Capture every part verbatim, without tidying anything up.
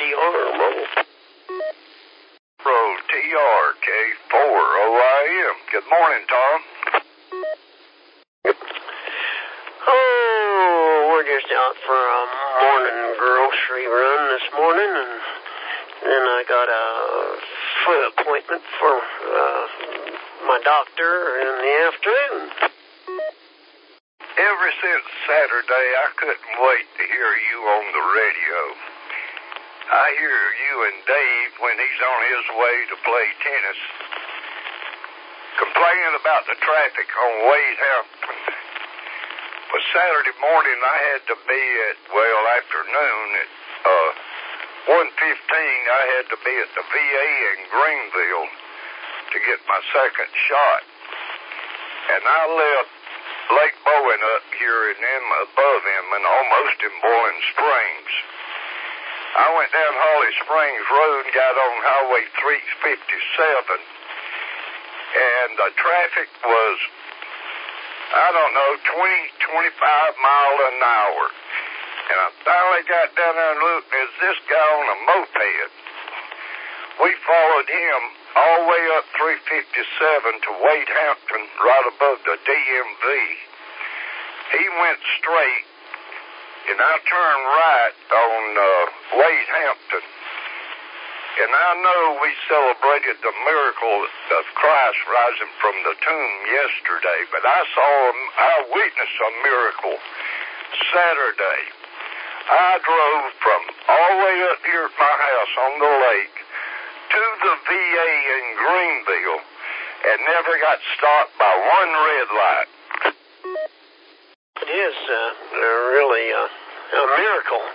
R, Mo. Road T R K four O I M. Good morning, Tom. Oh, we're just out for a morning grocery run this morning, and then I got a foot appointment for uh, my doctor in the afternoon. Ever since Saturday, I couldn't wait to hear you on the radio. I hear you and Dave when he's on his way to play tennis, complaining about the traffic on Wade Hampton. But Saturday morning, I had to be at, well, afternoon at uh, one fifteen, I had to be at the V A in Greenville to get my second shot. And I left Lake Bowen up here and then above him and almost in Boiling Springs. I went down Holly Springs Road and got on Highway three fifty-seven, and the traffic was, I don't know, twenty, twenty-five mile an hour. And I finally got down there and looked, and there's this guy on a moped. We followed him all the way up three fifty-seven to Wade Hampton, right above the D M V. He went straight, and I turned right on uh, Wade Hampton. And I know we celebrated the miracle of Christ rising from the tomb yesterday, but I saw, I witnessed a miracle Saturday. I drove from all the way up here at my house on the lake to the V A in Greenville and never got stopped by one red light. It is uh, really uh, a miracle.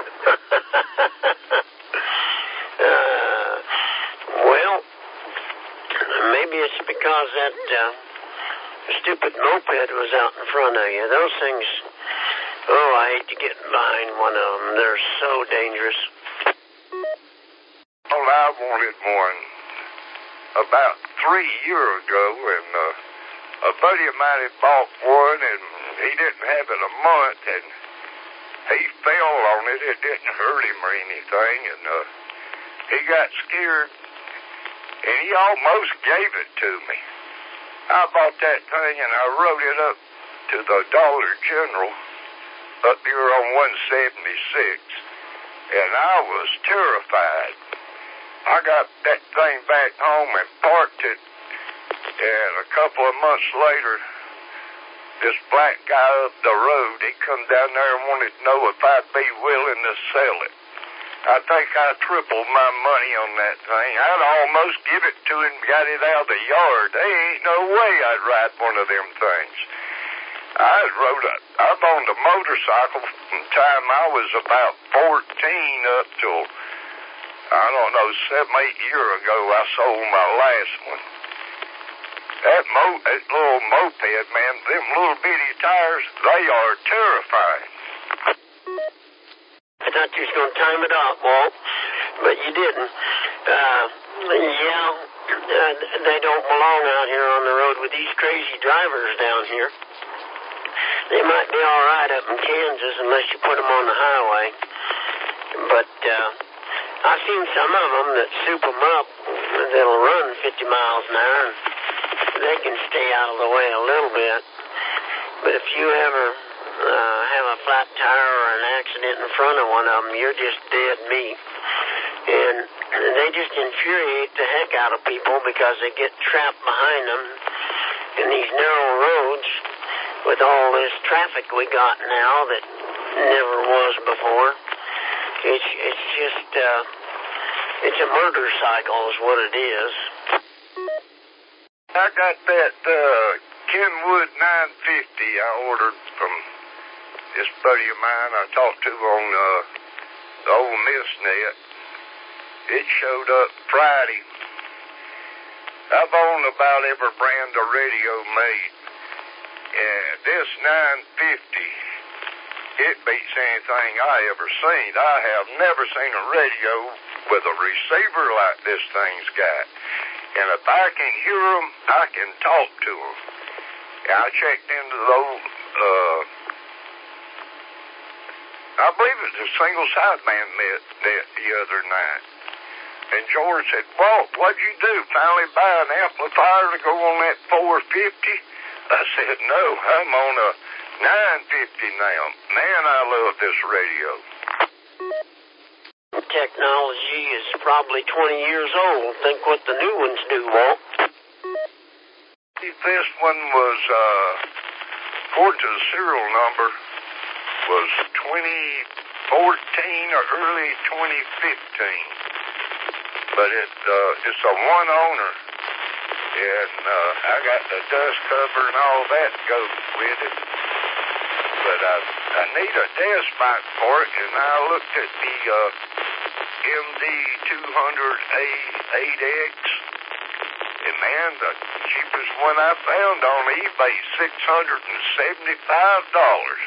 uh, well, maybe it's because that uh, stupid moped was out in front of you. Those things, oh, I hate to get behind one of them. They're so dangerous. Well, I wanted one about three years ago, and uh, a buddy of mine had bought one, and he didn't have it a month, and he fell on it. It didn't hurt him or anything, and uh, he got scared, and he almost gave it to me. I bought that thing, and I rode it up to the Dollar General up here on one seventy-six, and I was terrified. I got that thing back home and parked it, and a couple of months later, this black guy up the road, he come down there and wanted to know if I'd be willing to sell it. I think I tripled my money on that thing. I'd almost give it to him, got it out of the yard. There ain't no way I'd ride one of them things. I rode a, I've owned a motorcycle from the time I was about fourteen up till, I don't know, seven, eight years ago, I sold my last one. That, mo, that little moped, man, them little bitty tires, they are terrifying. I thought you was going to time it out, Walt, but you didn't. Uh, yeah, uh, they don't belong out here on the road with these crazy drivers down here. They might be all right up in Kansas unless you put them on the highway. But uh, I've seen some of them that soup them up that'll run fifty miles an hour, and they can stay out of the way a little bit. But if you ever uh, have a flat tire or an accident in front of one of them, you're just dead meat. And they just infuriate the heck out of people because they get trapped behind them in these narrow roads with all this traffic we got now that never was before. It's it's just uh, it's a murder cycle is what it is. I got that uh, Kenwood nine fifty I ordered from this buddy of mine I talked to on uh, the Ole Miss net. It showed up Friday. I've owned about every brand of radio made. And this nine fifty, it beats anything I ever seen. I have never seen a radio with a receiver like this thing's got. And if I can hear them, I can talk to them. I checked into those uh, I believe it was a single sideman met that the other night. And George said, Walt, what'd you do? Finally buy an amplifier to go on that four fifty? I said, no, I'm on a nine fifty now. Man, I love this radio. Technology is probably twenty years old. Think what the new ones do, Walt. This one was, uh, according to the serial number, was twenty fourteen or early twenty fifteen. But it, uh, it's a one owner. And, uh, I got the dust cover and all that goes with it. But I, I need a desk mic for it, and I looked at the, uh, M D two hundred A eight X. And man, the cheapest one I found on eBay, six hundred seventy-five dollars.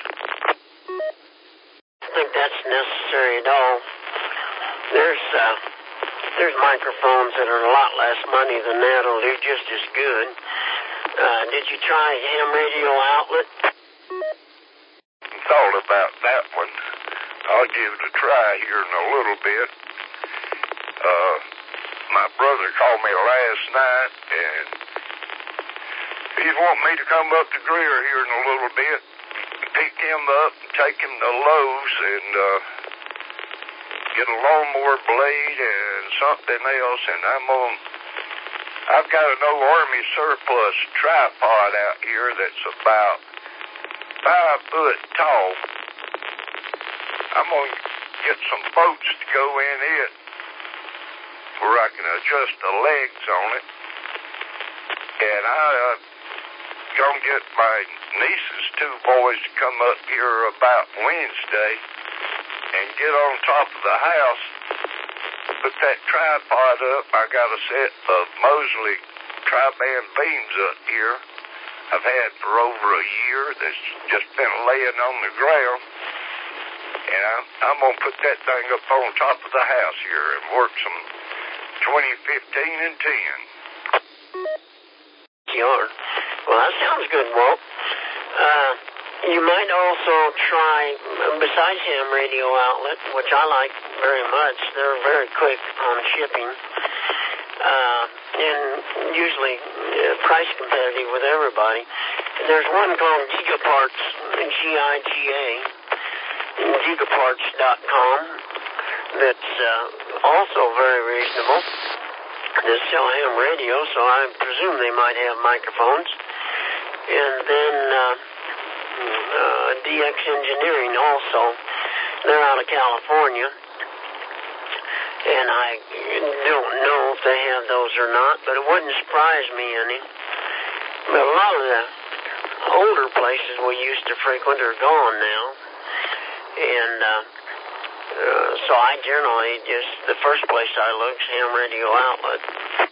I think that's necessary at all. There's, uh, there's microphones that are a lot less money than that will do just as good. Uh, did you try ham radio outlet? Thought about that one. I'll give it a try here in a little bit. Uh, my brother called me last night, and he's wanting me to come up to Greer here in a little bit, pick him up, and take him to Lowe's, and uh, get a lawnmower blade and something else, and I'm on. I've got an old Army surplus tripod out here that's about five foot tall. I'm going to get some bolts to go in it where I can adjust the legs on it. And I uh, going to get my niece's two boys to come up here about Wednesday and get on top of the house, put that tripod up. I got a set of Mosley tri-band beams up here I've had for over a year that's just been laying on the ground. And I'm, I'm going to put that thing up on top of the house here and work some twenty fifteen and ten. Sure. Well, that sounds good, Walt. Uh, you might also try, besides ham radio outlet, which I like very much, they're very quick on shipping, uh, and usually uh, price competitive with everybody. There's one called Gigaparts, G I G A, gigaparts dot com, that's uh, also very reasonable. They sell ham radio, so I presume they might have microphones. And then uh, uh, D X Engineering also. They're out of California. And I don't know if they have those or not, but it wouldn't surprise me any. But a lot of the older places we used to frequent are gone now. And uh, uh, so I generally just, the first place I look is ham radio outlet.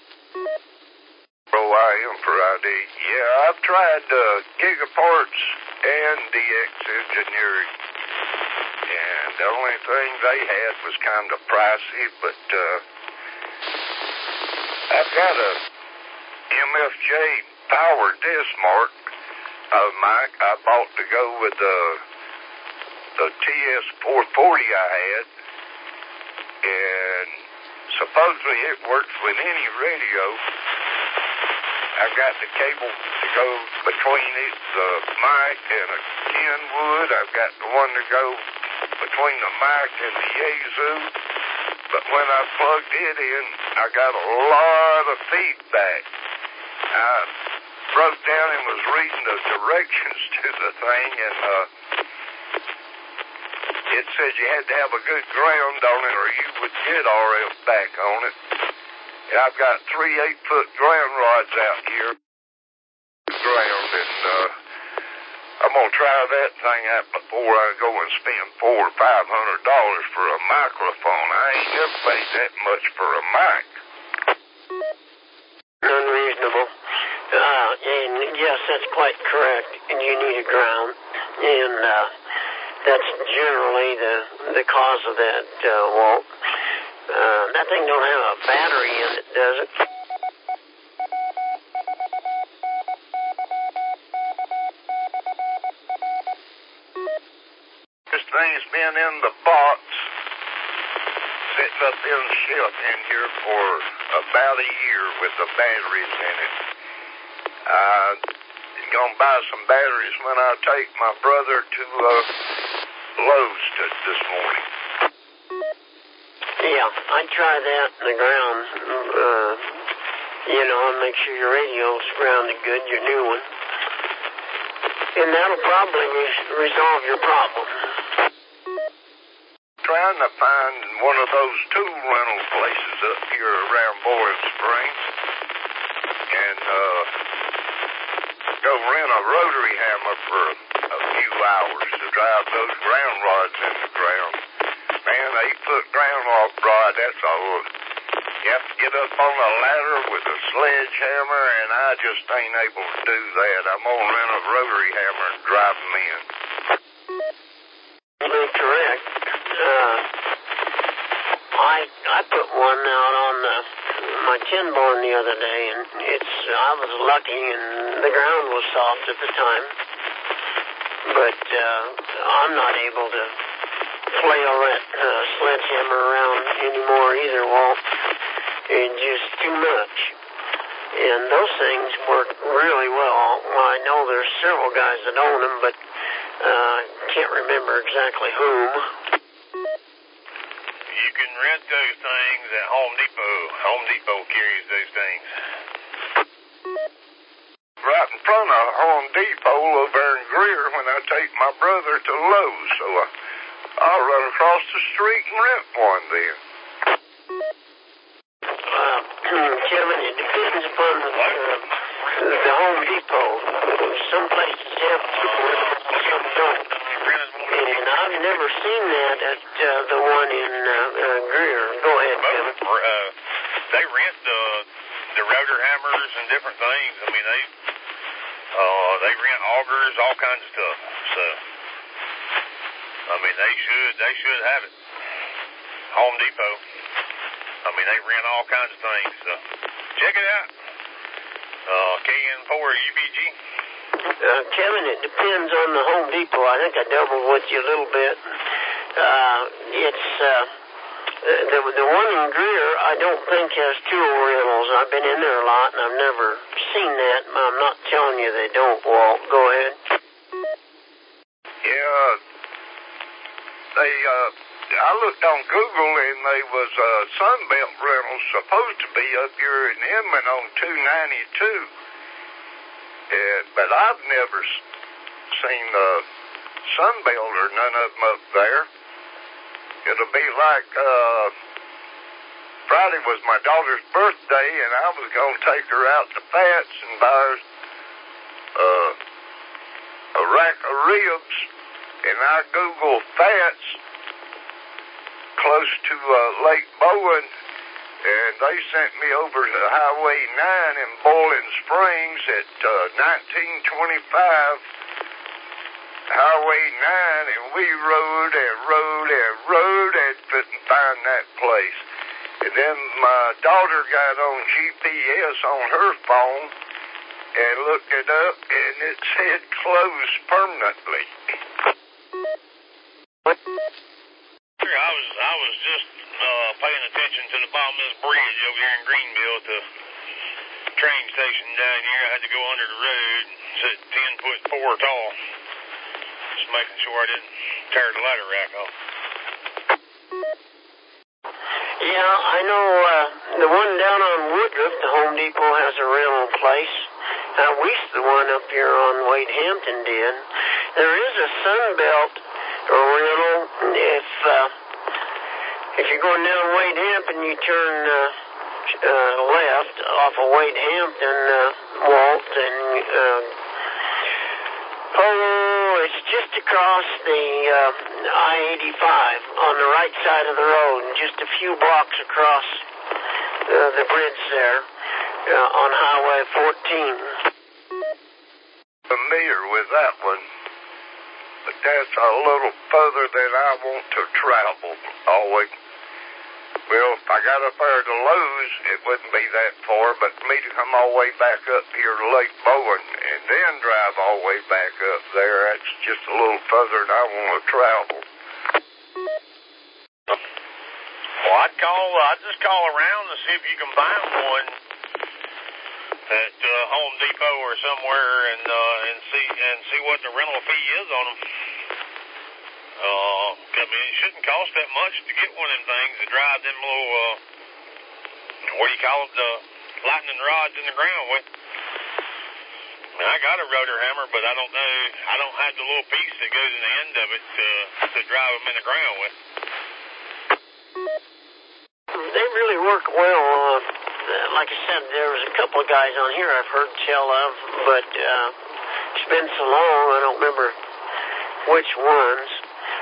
Oh, I am for I D. Yeah, I've tried uh, Gigaparts and D X Engineering. And the only thing they had was kind of pricey, but uh, I've got a M F J Power Dismark uh, mic I bought to go with the the T S four forty I had, and supposedly it works with any radio. I've got the cable to go between it, the mic and a Kenwood. I've got the one to go between the mic and the Yazoo. But when I plugged it in, I got a lot of feedback. I broke down and was reading the directions to the thing, and uh, it said you had to have a good ground on it or you would get R F back on it. And I've got three eight-foot ground rods out here. Ground, and uh, I'm going to try that thing out before I go and spend four or five hundred dollars for a microphone. I ain't never paid that much for a mic. Unreasonable. Uh, and yes, that's quite correct. And you need a ground. And uh, that's generally the the cause of that, uh, Walt. Uh, that thing don't have a battery in it, does it? This thing's been been in the box, sitting up in the shelf in here for about a year with the batteries in it. I'm going to buy some batteries when I take my brother to uh, Lowe's to, this morning. Yeah, I'd try that in the ground, uh, you know, and make sure your radio's grounded good, your new one. And that'll probably re- resolve your problem. Trying to find one of those tool rental places up here around Bowling Springs and uh, go rent a rotary hammer for a few hours to drive those ground rods in the ground. Man, eight-foot ground rod, that's all. You have to get up on a ladder with a sledgehammer, and I just ain't able to do that. I'm going to rent a rotary hammer and drive them in. You're correct. Uh, I I put one out on the, my tin barn the other day, and it's I was lucky, and the ground was soft at the time. But uh, I'm not able to flail that uh, sledgehammer around anymore either, Walt. It's just too much. And those things work really well. I know there's several guys that own them, but uh, can't remember exactly whom. You can rent those things at Home Depot. Home Depot carries those things. Right in front of Home Depot over in Greer when I take my brother to Lowe's, so I, I'll run across the street and rent one then. Uh, Kevin, it depends upon the, uh, the Home Depot. Some places have two, some don't. And I've never seen that at uh, the one in uh, uh, Greer. Go ahead, Kevin. Uh, they rent the the router hammers and different things. I mean, they uh, they rent augers, all kinds of stuff. So, I mean, they should they should have it. Home Depot. I mean, they rent all kinds of things. So, check it out. Uh, K N four U B G. Uh, Kevin, it depends on the Home Depot. I think I doubled with you a little bit. Uh, it's, uh, the, the one in Greer, I don't think has tool rentals. I've been in there a lot, and I've never seen that. I'm not telling you they don't, Walt. Go ahead. Yeah, they, uh, I looked on Google, and they was, uh, Sunbelt rentals supposed to be up here in Inman on two ninety-two. Yeah, but I've never seen the Sunbelt or none of them up there. It'll be like, uh, Friday was my daughter's birthday, and I was going to take her out to Fats and buy her uh, a rack of ribs, and I Googled Fats close to uh, Lake Bowen, and they sent me over to Highway nine in Bowling Springs at uh, nineteen twenty-five, Highway nine, and we rode and rode and rode and couldn't find that place. And then my daughter got on G P S on her phone and looked it up, and it said closed permanently. I was I was just uh, paying attention to the bottom of this bridge over here in Greenville at the train station down here. I had to go under the road, sit ten foot four tall, just making sure I didn't tear the ladder rack off. Yeah, I know uh, the one down on Woodruff, the Home Depot has a rental place. I wish the one up here on Wade Hampton did. There is a Sunbelt rental. If uh, if you're going down Wade Hampton, you turn uh, uh, left off of Wade Hampton, uh, Walt, and uh, oh, it's just across the uh, I eighty-five on the right side of the road, and just a few blocks across uh, the bridge there uh, on Highway fourteen. Familiar with that one, but that's a little further than I want to travel. Always. Well, if I got up there to Lowe's, it wouldn't be that far, but for me to come all the way back up here to Lake Bowen and then drive all the way back up there, that's just a little further than I want to travel. call. Uh, I'd just call around and see if you can find one at uh, Home Depot or somewhere, and uh, and see and see what the rental fee is on them. Uh, I mean, it shouldn't cost that much to get one of them things to drive them little, uh, what do you call it, the lightning rods in the ground with. I mean, I got a rotor hammer, but I don't know, I don't have the little piece that goes in the end of it to, to drive them in the ground with. They really work well. Uh, like I said, there was a couple of guys on here I've heard tell of, but uh, it's been so long, I don't remember which ones.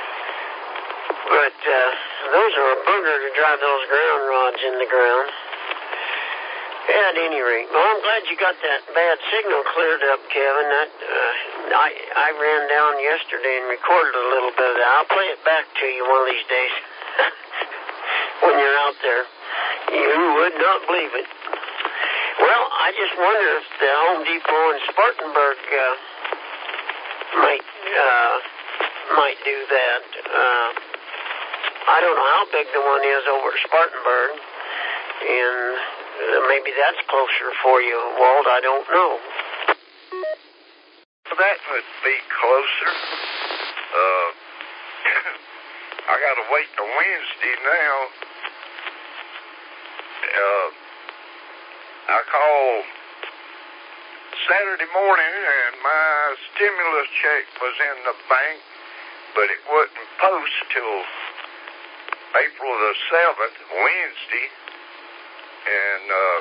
But uh, those are a booger to drive those ground rods in the ground. At any rate, well, I'm glad you got that bad signal cleared up, Kevin. That uh, I I ran down yesterday and recorded a little bit of that. I'll play it back to you one of these days when you're out there. You would not believe it. Well, I just wonder if the Home Depot in Spartanburg uh, might uh, might do that. Uh, I don't know how big the one is over at Spartanburg, and uh, maybe that's closer for you, Walt. I don't know. That would be closer. Uh, I got to wait till Wednesday now. Uh, I called Saturday morning, and my stimulus check was in the bank, but it wouldn't post till April the seventh, Wednesday, and uh,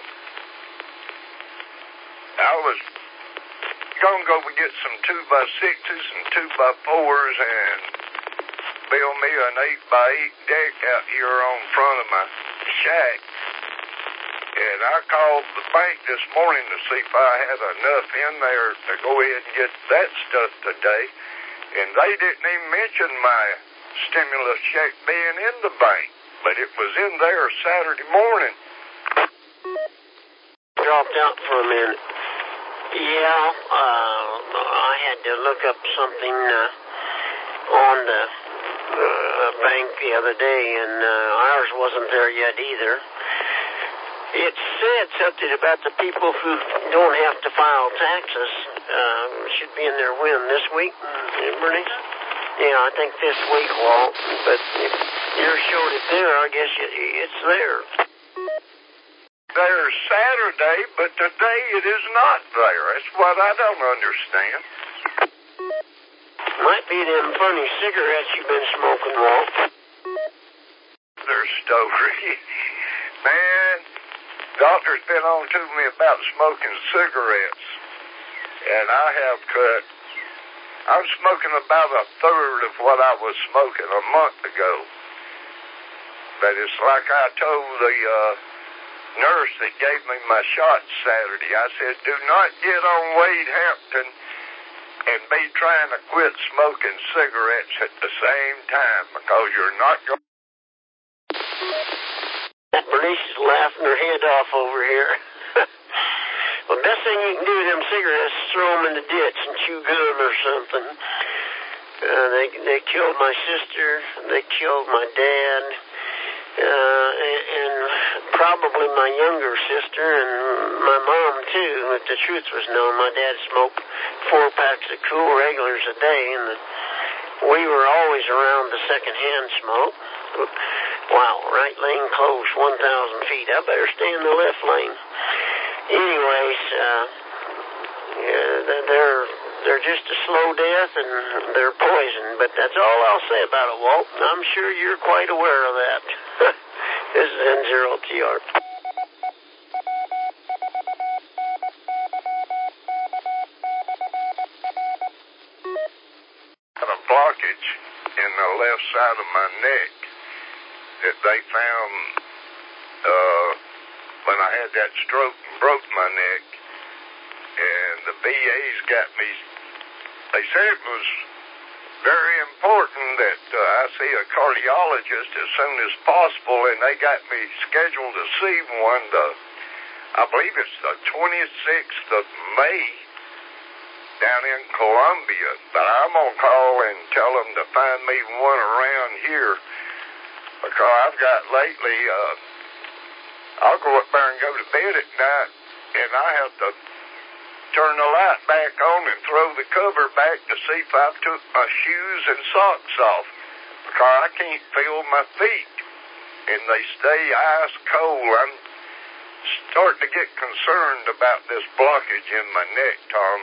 I was going to go get some two by sixes and two by fours and build me an eight by eight deck out here on front of my shack. And I called the bank this morning to see if I had enough in there to go ahead and get that stuff today, and they didn't even mention my stimulus check being in the bank, but it was in there Saturday morning. Dropped out for a minute. Yeah, uh, I had to look up something uh, on the uh, bank the other day, and uh, ours wasn't there yet either. It said something about the people who don't have to file taxes uh, should be in there when? This week, Bernice? Yeah, I think this week, Walt. But if yours showed it there, I guess it's there. There's Saturday, but today it is not there. That's what I don't understand. Might be them funny cigarettes you've been smoking, Walt. Their story. Man, doctor's been on to me about smoking cigarettes, and I have cut. I'm smoking about a third of what I was smoking a month ago. But it's like I told the uh, nurse that gave me my shot Saturday. I said, do not get on Wade Hampton and be trying to quit smoking cigarettes at the same time, because you're not going to... Bernice is laughing her head off over here. Well, the best thing you can do with them cigarettes is throw them in the ditch and chew gum or something. Uh, they they killed my sister. They killed my dad. Uh, and, and probably my younger sister and my mom, too. If the truth was known, my dad smoked four packs of cool regulars a day, and the, we were always around the second-hand smoke. Wow, right lane closed, one thousand feet. I better stay in the left lane. Anyways, uh, yeah, they're, they're just a slow death, and they're poison. But that's all I'll say about it, Walt. I'm sure you're quite aware of that. This is N zero T R. Got a blockage in the left side of my neck that they found uh, when I had that stroke and broke my neck. And the V A's got me, they said it was very important that uh, I see a cardiologist as soon as possible, and they got me scheduled to see one, the, I believe it's the twenty-sixth of May down in Columbia. But I'm going to call and tell them to find me one around here because I've got lately, uh, I'll go up there and go to bed at night, and I have to turn the light back on and throw the cover back to see if I've took my shoes and socks off, because I can't feel my feet, and they stay ice cold. I'm starting to get concerned about this blockage in my neck, Tom.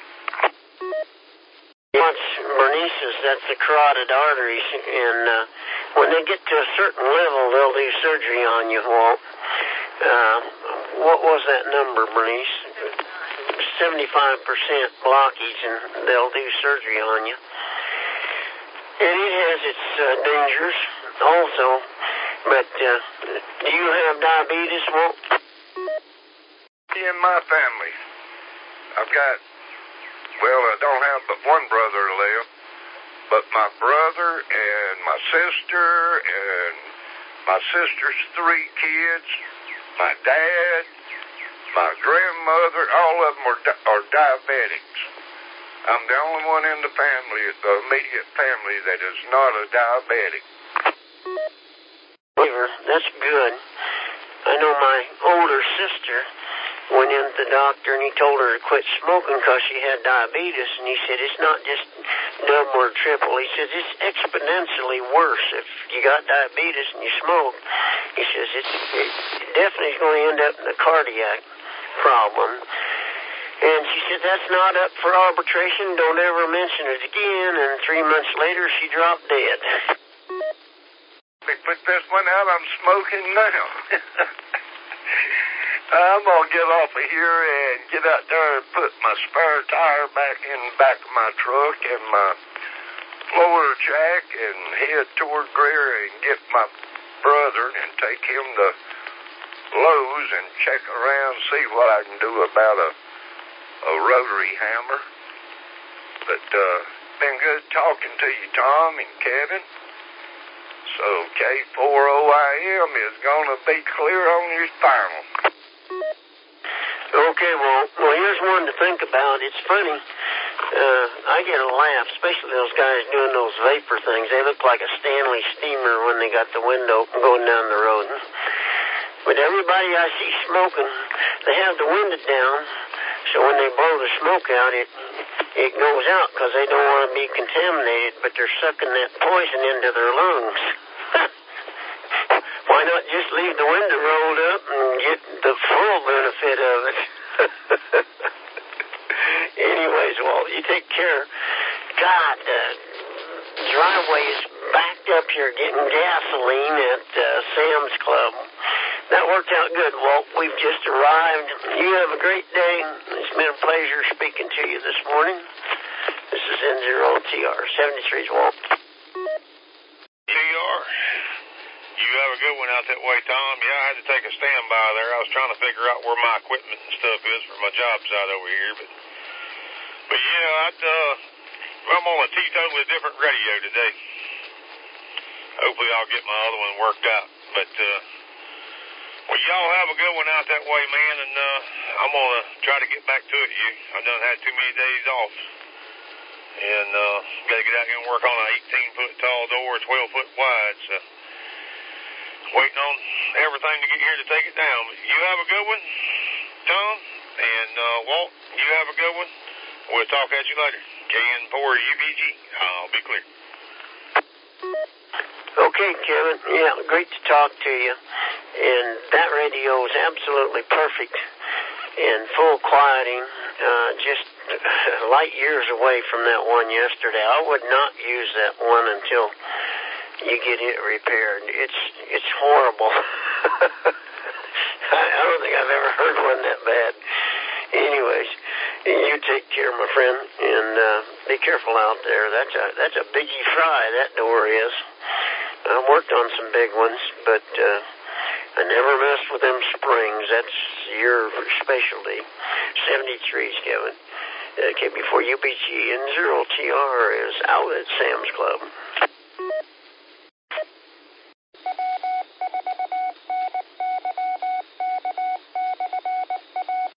Once Bernice's, that's the carotid arteries, and uh, when they get to a certain level, they'll do surgery on you, Walt. Uh, what was that number, Bernice? seventy-five percent blockage, and they'll do surgery on you. And it has its uh, dangers also, but uh, do you have diabetes, Walt? In my family, I've got, well, I don't have but one brother left, but my brother and my sister and my sister's three kids, my dad, my grandmother, all of them are, di- are diabetics. I'm the only one in the family, the immediate family, that is not a diabetic. That's good. I know my older sister went in to the doctor, and he told her to quit smoking because she had diabetes, and he said it's not just double or triple. He says it's exponentially worse if you got diabetes and you smoke. He says it's, it definitely is going to end up in a cardiac problem. And she said that's not up for arbitration. Don't ever mention it again. And three months later, she dropped dead. They put this one out. I'm smoking now. I'm going to get off of here and get out there and put my spare tire back in the back of my truck and my floor jack and head toward Greer and get my brother and take him to Lowe's and check around, see what I can do about a, a rotary hammer. But uh, been good talking to you, Tom and Kevin. So K four O I M is going to be clear on your spinal. Okay, well, well, here's one to think about. It's funny. Uh, I get a laugh, especially those guys doing those vapor things. They look like a Stanley steamer when they got the window open going down the road. But everybody I see smoking, they have the window down, so when they blow the smoke out, it it goes out because they don't want to be contaminated, but they're sucking that poison into their lungs. Why not just leave the window rolled up and get the full benefit of it? Anyways, Walt, you take care. God, the driveway is backed up here getting gasoline at uh, Sam's Club. That worked out good, Walt. We've just arrived. You have a great day. It's been a pleasure speaking to you this morning. This is N zero T R seventy-three's Walt. T R, you have a good one out that way, Tom. Yeah, I had to take a standby there. I was trying to figure out where my equipment and stuff is for my job site over here. But, but yeah, I'd, uh, I'm on a totally different radio today. Hopefully I'll get my other one worked out. But, uh, well, y'all have a good one out that way, man, and uh, I'm going to try to get back to it. You, I done had too many days off, and uh, got to get out here and work on an eighteen-foot tall door, twelve foot wide, so waiting on everything to get here to take it down. But you have a good one, Tom, and uh, Walt, you have a good one. We'll talk at you later. K N four U B G, I'll be clear. Okay, Kevin. Yeah, great to talk to you. And that radio is absolutely perfect and full quieting, uh, just light years away from that one yesterday. I would not use that one until you get it repaired. It's it's horrible. I, I don't think I've ever heard one that bad. Anyways, you take care, my friend, and uh, be careful out there. That's a that's a biggie fry, that door is. I've worked on some big ones, but uh, I never messed with them springs. That's your specialty. seventy-three's, Kevin. Uh, K B four U B G and zero T R is out at Sam's Club.